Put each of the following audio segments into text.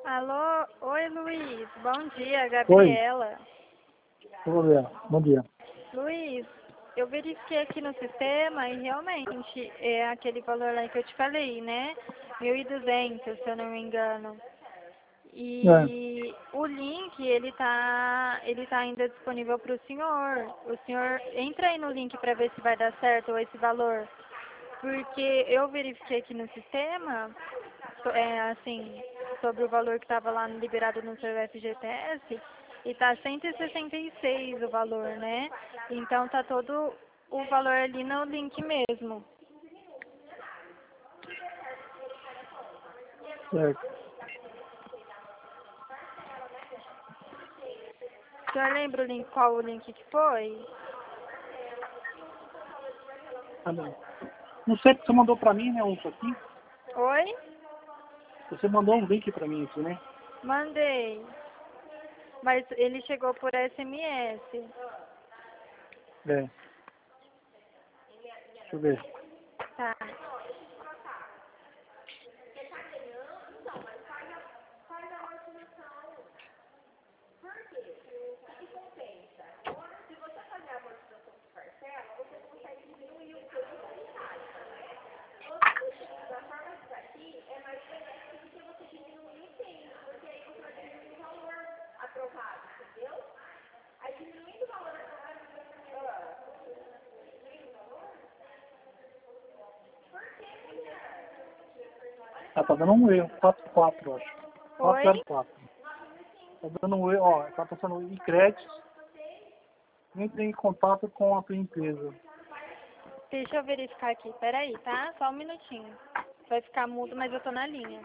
Alô, oi Luiz, bom dia, Oi, Gabriela. vou ver. Bom dia. Luiz, eu verifiquei aqui no sistema e realmente é aquele valor lá que eu te falei, né? 1.200, se eu não me engano. É, E o link, ele tá ainda disponível para o senhor. O senhor entra aí no link para ver se vai dar certo esse valor. Porque eu verifiquei aqui no sistema, assim, sobre o valor que estava lá liberado no seu FGTS, e tá 166 o valor, né? Então tá todo o valor ali no link mesmo. certo. O senhor lembra qual o link que foi? Tá bom. Não sei que você mandou pra mim, né, isso aqui. Oi? Você mandou um link pra mim aqui, né? Mandei. Mas ele chegou por SMS. É, deixa eu ver. Tá. Ah, tá dando um erro. 44, acho. Oi? 404. Tá dando um erro, ó. Tá passando em créditos. Entre em contato com a tua empresa. Deixa eu verificar aqui. Peraí, tá? Só um minutinho. Vai ficar mudo, mas eu tô na linha.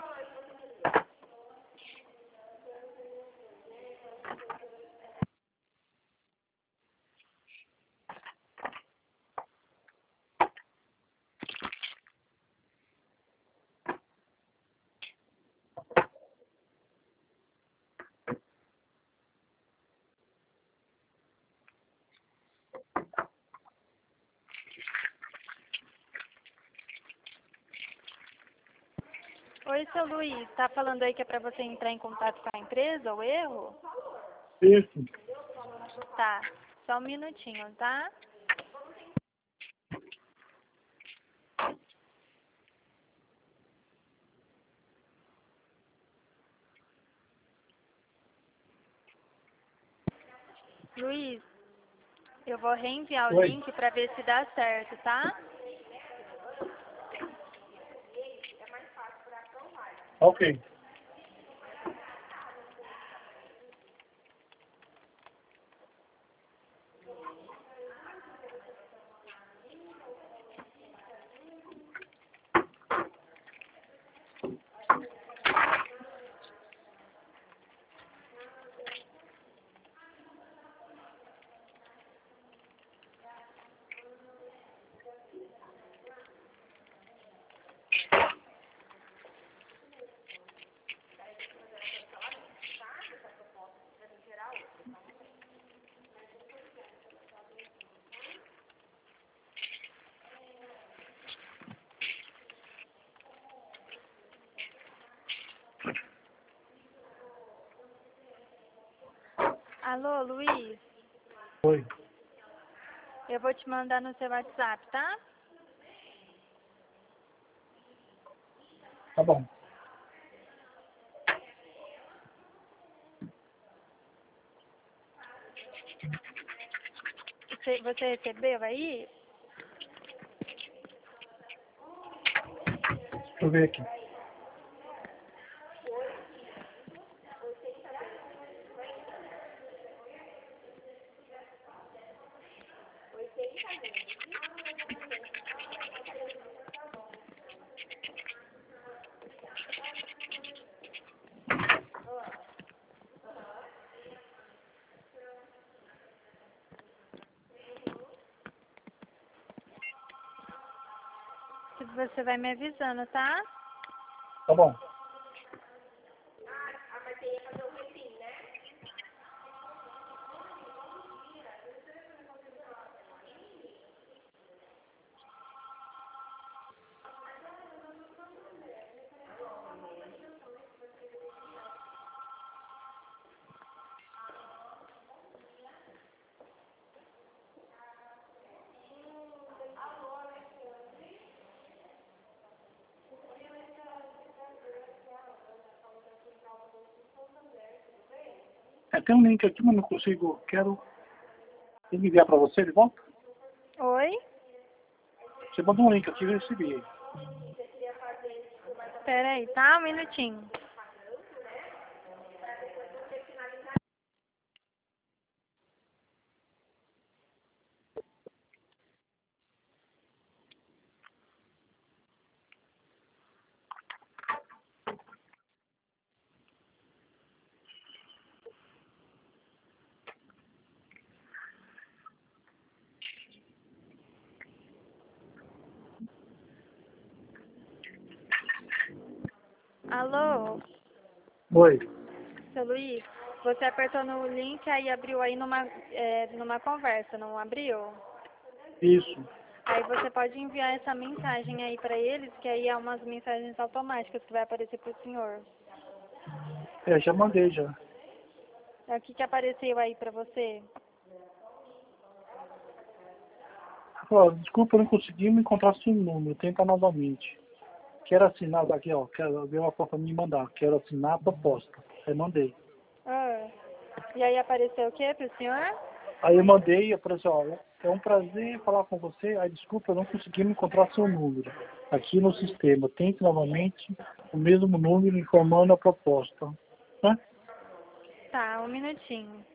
Oi, seu Luiz. Tá falando aí que é pra você entrar em contato com a empresa, o erro? Isso. Tá. Só um minutinho, tá? Luiz, eu vou reenviar o Oi. link pra ver se dá certo, tá? Ok. Alô, Luiz? Oi. Eu vou te mandar no seu WhatsApp, tá? Tá bom. Você recebeu aí? Deixa eu ver aqui. Você vai me avisando, tá? Tá bom. Tem um link aqui, mas não consigo. Quero enviar para você de volta. Oi? Você mandou um link aqui, eu recebi. Espera aí, tá? Um minutinho. Alô? Oi. Seu Luiz, você apertou no link, aí abriu aí numa conversa, não abriu? Isso. Aí você pode enviar essa mensagem aí pra eles, que aí é umas mensagens automáticas que vai aparecer pro senhor. Já mandei já. O que apareceu aí pra você? Ó, desculpa, eu não consegui me encontrar sem número. Tenta novamente. Quero assinar aqui, ó. Quero ver uma foto pra me mandar. Quero assinar a proposta. Aí mandei. Ah, e aí apareceu o que pro senhor? Aí eu mandei e apareceu, ó, é um prazer falar com você. Aí desculpa, eu não consegui me encontrar seu número aqui no sistema. Tente novamente o mesmo número informando a proposta. Né? Tá, um minutinho.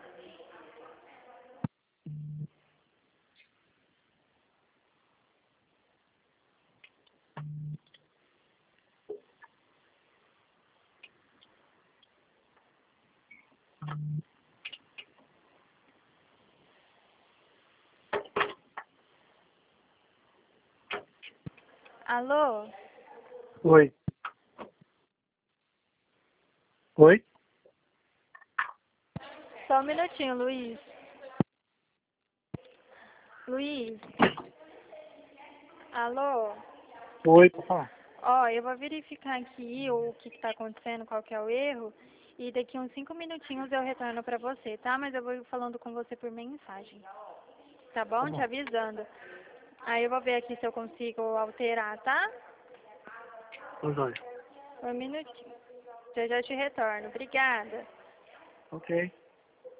Alô? Oi. Oi? Só um minutinho, Luiz. Luiz? Alô? Oi, papai. Ó, eu vou verificar aqui o que está acontecendo, qual que é o erro, e daqui uns 5 minutinhos eu retorno para você, tá? Mas eu vou falando com você por mensagem, tá Tá bom? Te bom. avisando. Aí eu vou ver aqui se eu consigo alterar, tá? Tá jóia. Um minutinho. Já te retorno. Obrigada. Ok.